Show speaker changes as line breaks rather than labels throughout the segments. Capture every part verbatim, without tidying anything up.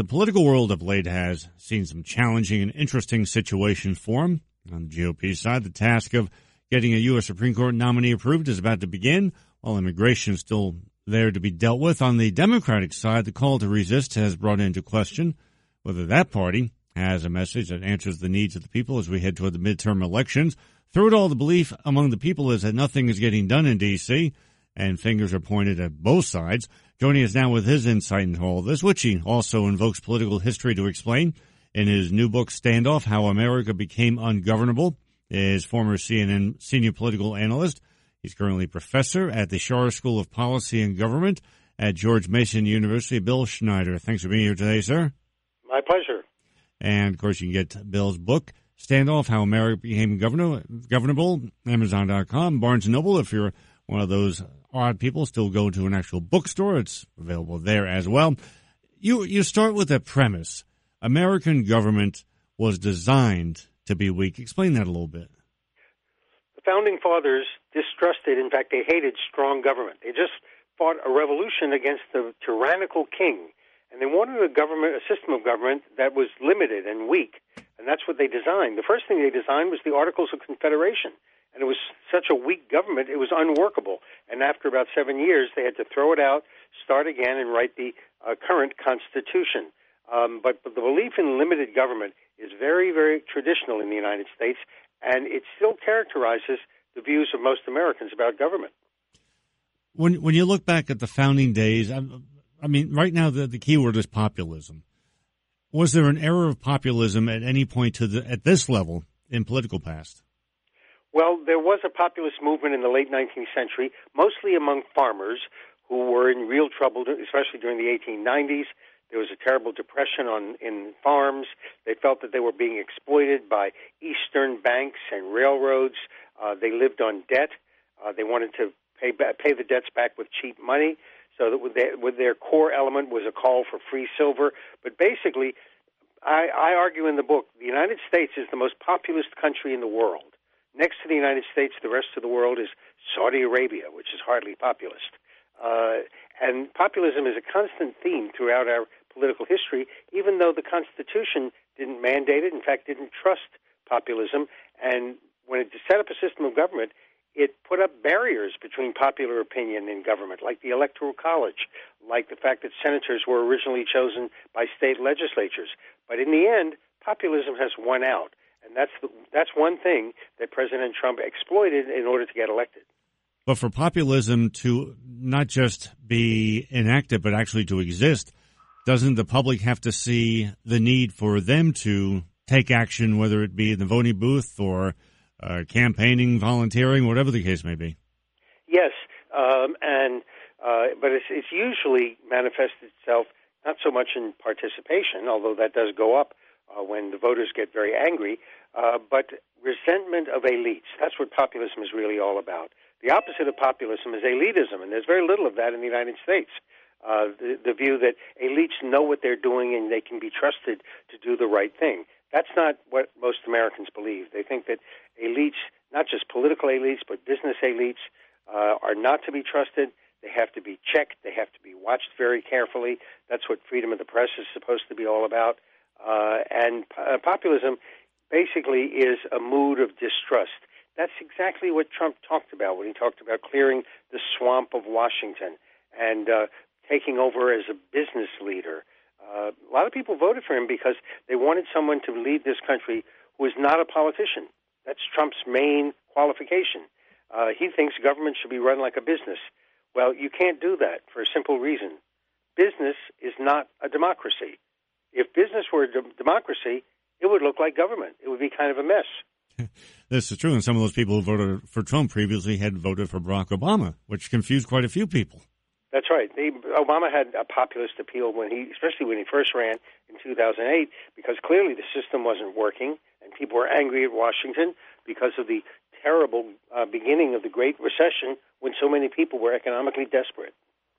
The political world of late has seen some challenging and interesting situations form. On the G O P side, the task of getting a U S Supreme Court nominee approved is about to begin, while immigration is still there to be dealt with. On the Democratic side, the call to resist has brought into question whether that party has a message that answers the needs of the people as we head toward the midterm elections. Through it all, the belief among the people is that nothing is getting done in D C, and fingers are pointed at both sides. Joining us now with his insight into all this, which he also invokes political history to explain in his new book, Standoff, How America Became Ungovernable, is former C N N senior political analyst. He's currently professor at the Schar School of Policy and Government at George Mason University. Bill Schneider, thanks for being here today, sir.
My pleasure.
And, of course, you can get Bill's book, Standoff, How America Became Governor, Governable, Amazon dot com, Barnes and Noble. If you're one of those odd people, still go to an actual bookstore. It's available there as well. You you start with a premise. American government was designed to be weak. Explain that a little bit.
The Founding Fathers distrusted, in fact, they hated strong government. They just fought a revolution against the tyrannical king. And they wanted a government, a system of government that was limited and weak. And that's what they designed. The first thing they designed was the Articles of Confederation. And it was such a weak government, it was unworkable. And after about seven years, they had to throw it out, start again, and write the uh, current Constitution. Um, but, but the belief in limited government is very, very traditional in the United States, and it still characterizes the views of most Americans about government.
When when you look back at the founding days, I, I mean, right now the, the key word is populism. Was there an era of populism at any point to the, at this level in political past?
Well, there was a populist movement in the late nineteenth century, mostly among farmers who were in real trouble, especially during the eighteen nineties. There was a terrible depression on in farms. They felt that they were being exploited by Eastern banks and railroads. Uh, they lived on debt. Uh, they wanted to pay pay the debts back with cheap money. So that with their, with their core element was a call for free silver. But basically, I, I argue in the book, the United States is the most populist country in the world. Next to the United States, the rest of the world is Saudi Arabia, which is hardly populist. Uh, and populism is a constant theme throughout our political history, even though the Constitution didn't mandate it, in fact, didn't trust populism. And when it set up a system of government, it put up barriers between popular opinion in government, like the Electoral College, like the fact that senators were originally chosen by state legislatures. But in the end, populism has won out. And that's the, that's one thing that President Trump exploited in order to get elected.
But for populism to not just be enacted, but actually to exist, doesn't the public have to see the need for them to take action, whether it be in the voting booth or uh, campaigning, volunteering, whatever the case may be?
Yes, um, and uh, but it's, it's usually manifested itself not so much in participation, although that does go up uh, when the voters get very angry, uh, but resentment of elites. That's what populism is really all about. The opposite of populism is elitism, and there's very little of that in the United States. Uh, the, the view that elites know what they're doing and they can be trusted to do the right thing. That's not what most Americans believe. They think that elites, not just political elites, but business elites, uh, are not to be trusted. They have to be checked. They have to be watched very carefully. That's what freedom of the press is supposed to be all about. Uh, and uh, populism basically is a mood of distrust. That's exactly what Trump talked about when he talked about clearing the swamp of Washington and uh, taking over as a business leader. Uh, a lot of people voted for him because they wanted someone to lead this country who is not a politician. That's Trump's main qualification. Uh, he thinks government should be run like a business. Well, you can't do that for a simple reason. Business is not a democracy. If business were a de- democracy, it would look like government. It would be kind of a mess.
This is true, and some of those people who voted for Trump previously had voted for Barack Obama, which confused quite a few people.
That's right. They, Obama had a populist appeal when he, especially when he first ran in two thousand eight, because clearly the system wasn't working, and people were angry at Washington because of the terrible uh, beginning of the Great Recession, when so many people were economically desperate.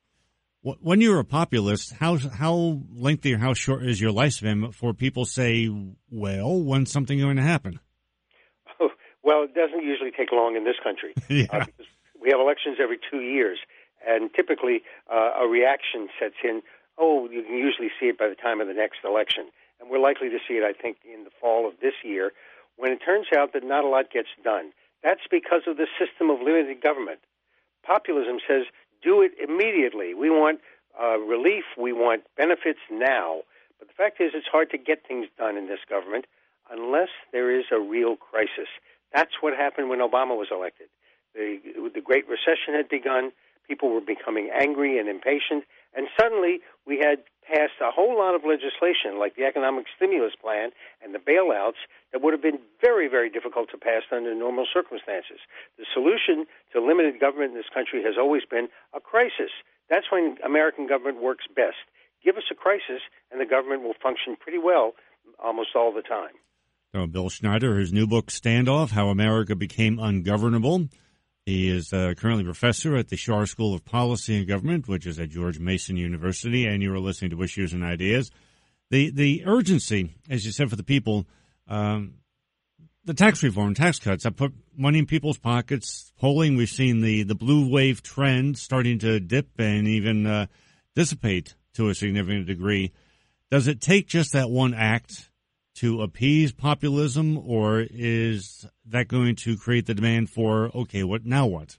When you're a populist, how how lengthy or how short is your lifespan before people say, "Well, when's something going to happen?"
Oh, well, it doesn't usually take long in this country.
yeah.
uh, because we have elections every two years. And typically, uh, a reaction sets in, oh, you can usually see it by the time of the next election. And we're likely to see it, I think, in the fall of this year, when it turns out that not a lot gets done. That's because of the system of limited government. Populism says, do it immediately. We want uh, relief. We want benefits now. But the fact is, it's hard to get things done in this government unless there is a real crisis. That's what happened when Obama was elected. The, the Great Recession had begun. People were becoming angry and impatient. And suddenly we had passed a whole lot of legislation, like the economic stimulus plan and the bailouts, that would have been very, very difficult to pass under normal circumstances. The solution to limited government in this country has always been a crisis. That's when American government works best. Give us a crisis, and the government will function pretty well almost all the time.
So Bill Schneider, his new book, Standoff, How America Became Ungovernable. He is uh, currently professor at the Schar School of Policy and Government, which is at George Mason University, and you are listening to Issues and Ideas. The the urgency, as you said, for the people, um, the tax reform, tax cuts, that put money in people's pockets. Polling, we've seen the, the blue wave trend starting to dip and even uh, dissipate to a significant degree. Does it take just that one act to appease populism, or is that going to create the demand for, okay, what now what?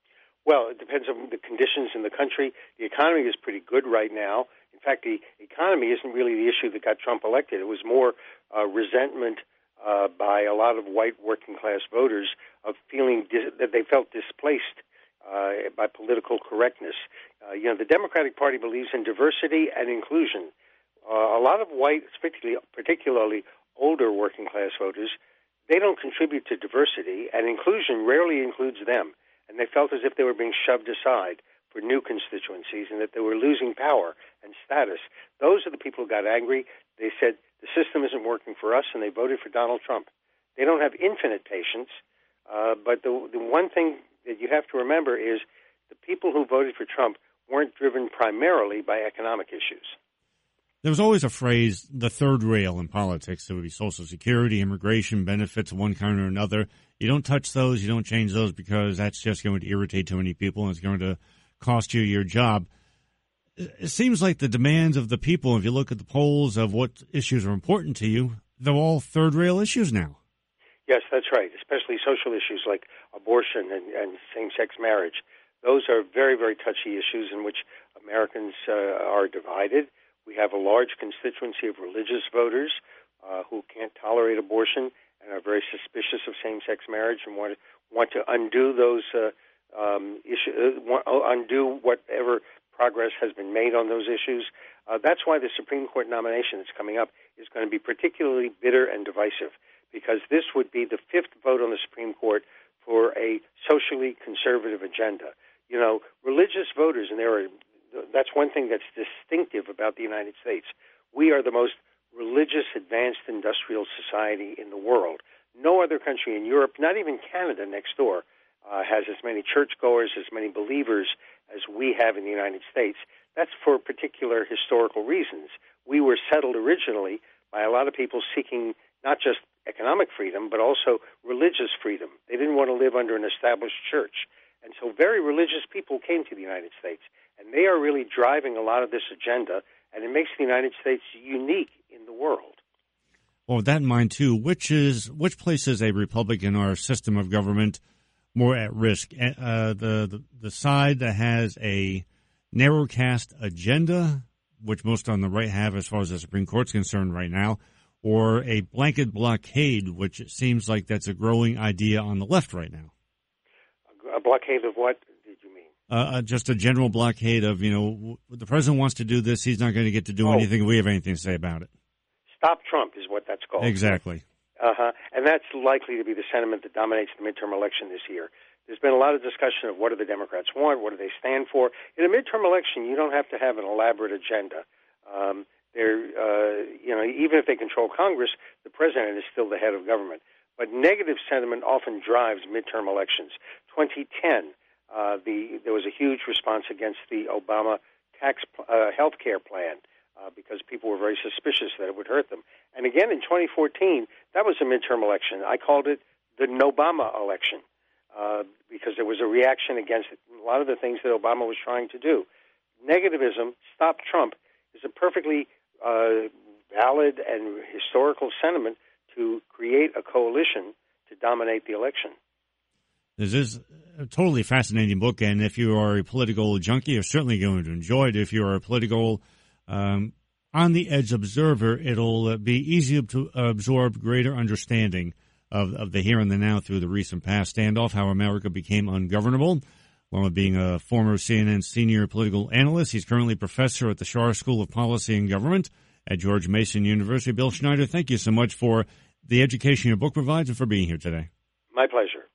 Well, it depends on the conditions in the country. The economy is pretty good right now. In fact, the economy isn't really the issue that got Trump elected. It was more uh, resentment uh, by a lot of white working-class voters of feeling dis- that they felt displaced uh, by political correctness. Uh, you know, the Democratic Party believes in diversity and inclusion. Uh, a lot of white, particularly, particularly older working-class voters, they don't contribute to diversity, and inclusion rarely includes them. And they felt as if they were being shoved aside for new constituencies and that they were losing power and status. Those are the people who got angry. They said, the system isn't working for us, and they voted for Donald Trump. They don't have infinite patience, uh, but the, the one thing that you have to remember is the people who voted for Trump weren't driven primarily by economic issues.
There was always a phrase, the third rail in politics. There would be Social Security, immigration, benefits of one kind or another. You don't touch those, you don't change those, because that's just going to irritate too many people and it's going to cost you your job. It seems like the demands of the people, if you look at the polls of what issues are important to you, they're all third rail issues now.
Yes, that's right, especially social issues like abortion and, and same-sex marriage. Those are very, very touchy issues in which Americans uh, are divided. We have a large constituency of religious voters uh, who can't tolerate abortion and are very suspicious of same-sex marriage and want to, want to undo those uh, um, issues, uh, undo whatever progress has been made on those issues. Uh, that's why the Supreme Court nomination that's coming up is going to be particularly bitter and divisive, because this would be the fifth vote on the Supreme Court for a socially conservative agenda. You know, religious voters, and there are that's one thing that's distinctive about the United States. We are the most religious, advanced industrial society in the world. No other country in Europe, not even Canada next door, uh, has as many churchgoers, as many believers as we have in the United States. That's for particular historical reasons. We were settled originally by a lot of people seeking not just economic freedom, but also religious freedom. They didn't want to live under an established church. And so very religious people came to the United States. And they are really driving a lot of this agenda, and it makes the United States unique in the world.
Well, with that in mind, too, which is which places a republic in our system of government more at risk? Uh, the, the the side that has a narrow-cast agenda, which most on the right have as far as the Supreme Court's concerned right now, or a blanket blockade, which it seems like that's a growing idea on the left right now?
A blockade of what?
Uh, just a general blockade of, you know, the president wants to do this, he's not going to get to do
oh.
anything, we have anything to say about it.
Stop Trump is what that's called.
Exactly.
Uh-huh. And that's likely to be the sentiment that dominates the midterm election this year. There's been a lot of discussion of what do the Democrats want, what do they stand for. In a midterm election, you don't have to have an elaborate agenda. Um, they're, uh, you know, even if they control Congress, the president is still the head of government. But negative sentiment often drives midterm elections. twenty ten, Uh, the there was a huge response against the Obama tax uh, health care plan uh, because people were very suspicious that it would hurt them. And again, in twenty fourteen, that was a midterm election. I called it the Nobama election uh, because there was a reaction against a lot of the things that Obama was trying to do. Negativism, stop Trump, is a perfectly uh, valid and historical sentiment to create a coalition to dominate the election.
This is a totally fascinating book, and if you are a political junkie, you're certainly going to enjoy it. If you are a political um, on-the-edge observer, it'll be easy to absorb greater understanding of, of the here and the now through the recent past standoff, how America became ungovernable. Along with being a former C N N senior political analyst, he's currently professor at the Schar School of Policy and Government at George Mason University. Bill Schneider, thank you so much for the education your book provides and for being here today.
My pleasure.